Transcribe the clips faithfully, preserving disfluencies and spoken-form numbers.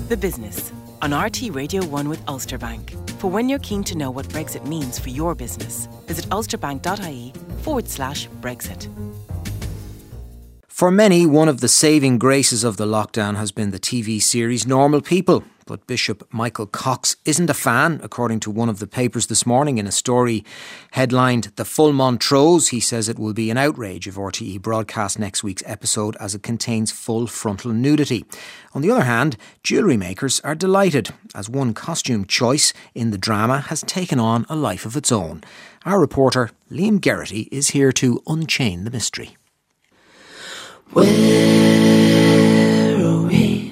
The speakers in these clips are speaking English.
The Business on R T Radio one with Ulster Bank. For when you're keen to know what Brexit means for your business, visit ulsterbank.ie forward slash Brexit. For many, one of the saving graces of the lockdown has been the T V series Normal People. But Bishop Michael Cox isn't a fan, according to one of the papers this morning in a story headlined The Full Montrose. He says it will be an outrage if R T E broadcast next week's episode as it contains full frontal nudity. On the other hand, jewellery makers are delighted as one costume choice in the drama has taken on a life of its own. Our reporter Liam Geraghty is here to unchain the mystery. Where are we?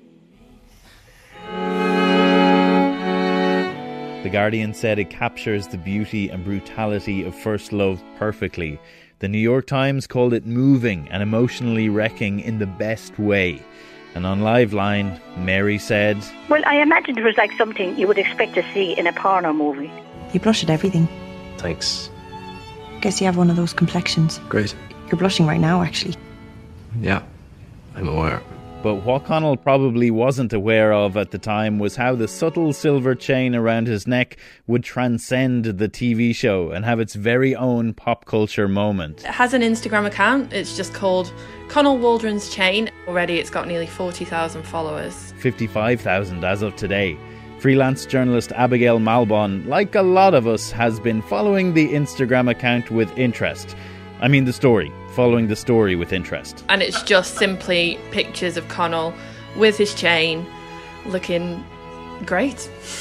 The Guardian said it captures the beauty and brutality of first love perfectly. The New York Times called it moving and emotionally wrecking in the best way. And on Liveline, Mary said, Well, I imagined it was like something you would expect to see in a porno movie. You blush at everything. Thanks. Guess you have one of those complexions. Great. You're blushing right now, actually. Yeah, I'm aware. But what Connell probably wasn't aware of at the time was how the subtle silver chain around his neck would transcend the T V show and have its very own pop culture moment. It has an Instagram account. It's just called Connell Waldron's Chain. Already it's got nearly forty thousand followers. fifty-five thousand as of today. Freelance journalist Abigail Malbon, like a lot of us, has been following the Instagram account with interest. I mean the story. Following the story with interest. And it's just simply pictures of Connell with his chain looking great.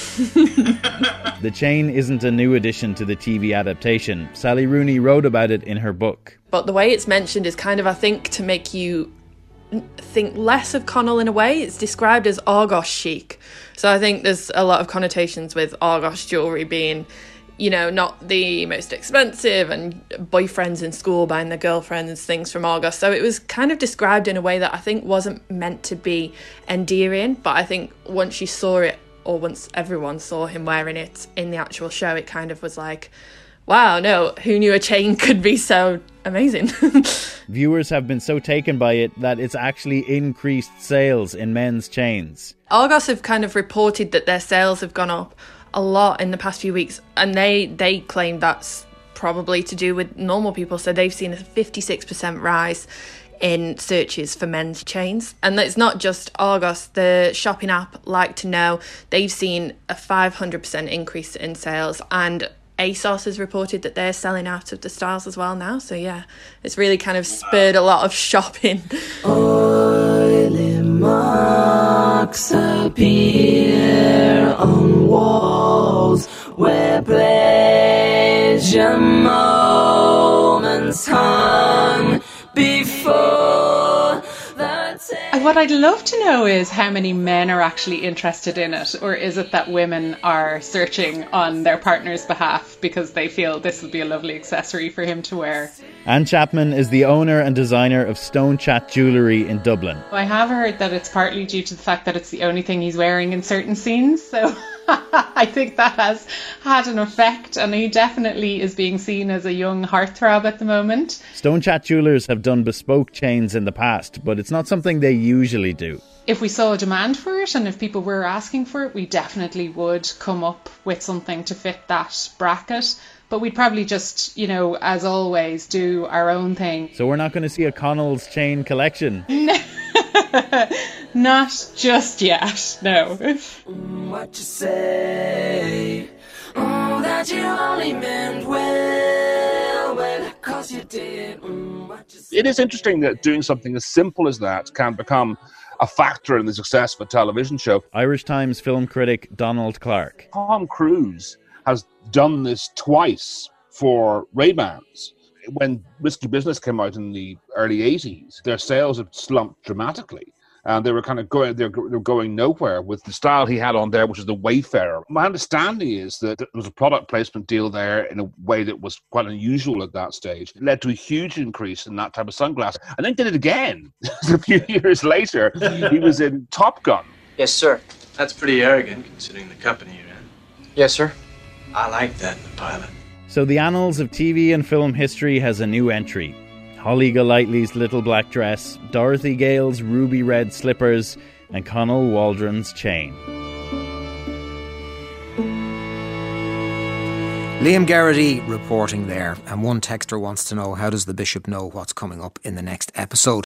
The chain isn't a new addition to the T V adaptation. Sally Rooney wrote about it in her book. But the way it's mentioned is kind of, I think, to make you think less of Connell in a way. It's described as Argos chic. So I think there's a lot of connotations with Argos jewellery being, you know, not the most expensive, and boyfriends in school buying their girlfriends things from Argos. So it was kind of described in a way that I think wasn't meant to be endearing. But I think once you saw it, or once everyone saw him wearing it in the actual show, it kind of was like, wow, no, who knew a chain could be so amazing? Viewers have been so taken by it that it's actually increased sales in men's chains. Argos have kind of reported that their sales have gone up a lot in the past few weeks, and they they claim that's probably to do with normal people. So they've seen a fifty-six percent rise in searches for men's chains. And it's not just Argos. The shopping app Like to Know, they've seen a five hundred percent increase in sales, and ASOS has reported that they're selling out of the styles as well now. So yeah, it's really kind of spurred a lot of shopping. Oily marks appear on walls where pleasure moments hung before the And what I'd love to know is how many men are actually interested in it, or is it that women are searching on their partner's behalf because they feel this will be a lovely accessory for him to wear. Anne Chapman is the owner and designer of Stone Chat Jewellery in Dublin. I have heard that it's partly due to the fact that it's the only thing he's wearing in certain scenes, so I think that has had an effect, and he definitely is being seen as a young heartthrob at the moment. Stone Chat Jewellers have done bespoke chains in the past, but it's not something they usually do. If we saw a demand for it, and if people were asking for it, we definitely would come up with something to fit that bracket. But we'd probably just, you know, as always, do our own thing. So we're not going to see a Connell's chain collection? Not just yet, no. What you say? Oh, that you only meant well, well, cause you did. Mm, what you say? It is interesting that doing something as simple as that can become a factor in the success of a television show. Irish Times film critic Donald Clark. Tom Cruise has done this twice for Ray-Bans. When Risky Business came out in the early eighties, their sales had slumped dramatically. And they were kind of going, they were going nowhere with the style he had on there, which is the Wayfarer. My understanding is that there was a product placement deal there in a way that was quite unusual at that stage. It led to a huge increase in that type of sunglass. And then did it again a few years later. He was in Top Gun. Yes, sir. That's pretty arrogant considering the company you're in. Yes, sir. I like that in the pilot. So the annals of T V and film history has a new entry. Holly Golightly's little black dress, Dorothy Gale's ruby red slippers, and Conall Waldron's chain. Liam Geraghty reporting there, and one texter wants to know, how does the Bishop know what's coming up in the next episode?